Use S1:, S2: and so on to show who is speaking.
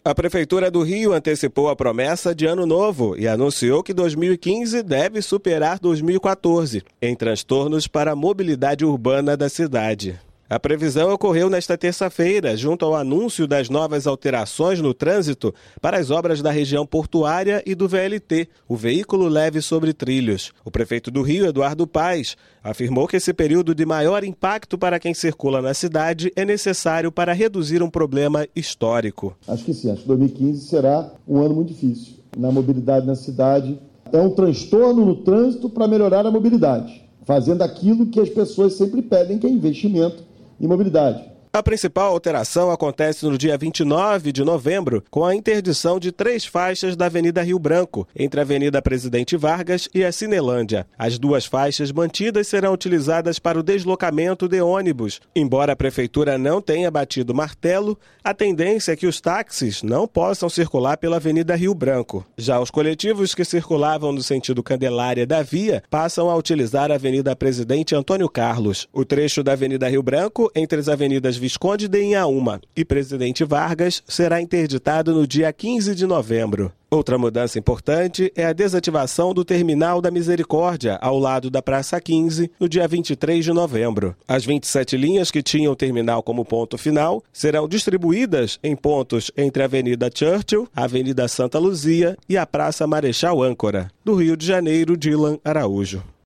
S1: A Prefeitura do Rio antecipou a promessa de ano novo e anunciou que 2015 deve superar 2014 em transtornos para a mobilidade urbana da cidade. A previsão ocorreu nesta terça-feira, junto ao anúncio das novas alterações no trânsito para as obras da região portuária e do VLT, o veículo leve sobre trilhos. O prefeito do Rio, Eduardo Paes, afirmou que esse período de maior impacto para quem circula na cidade é necessário para reduzir um problema histórico.
S2: Acho que sim, acho que 2015 será um ano muito difícil na mobilidade na cidade. É um transtorno no trânsito para melhorar a mobilidade, fazendo aquilo que as pessoas sempre pedem, que é investimento e mobilidade.
S1: A principal alteração acontece no dia 29 de novembro, com a interdição de 3 faixas da Avenida Rio Branco, entre a Avenida Presidente Vargas e a Cinelândia. As 2 faixas mantidas serão utilizadas para o deslocamento de ônibus. Embora a Prefeitura não tenha batido martelo, a tendência é que os táxis não possam circular pela Avenida Rio Branco. Já os coletivos que circulavam no sentido Candelária da Via passam a utilizar a Avenida Presidente Antônio Carlos. O trecho da Avenida Rio Branco, entre as avenidas Visconde de Inhaúma e Presidente Vargas, será interditado no dia 15 de novembro. Outra mudança importante é a desativação do Terminal da Misericórdia, ao lado da Praça 15, no dia 23 de novembro. As 27 linhas que tinham o terminal como ponto final serão distribuídas em pontos entre a Avenida Churchill, a Avenida Santa Luzia e a Praça Marechal Âncora. Do Rio de Janeiro, Dylan Araújo.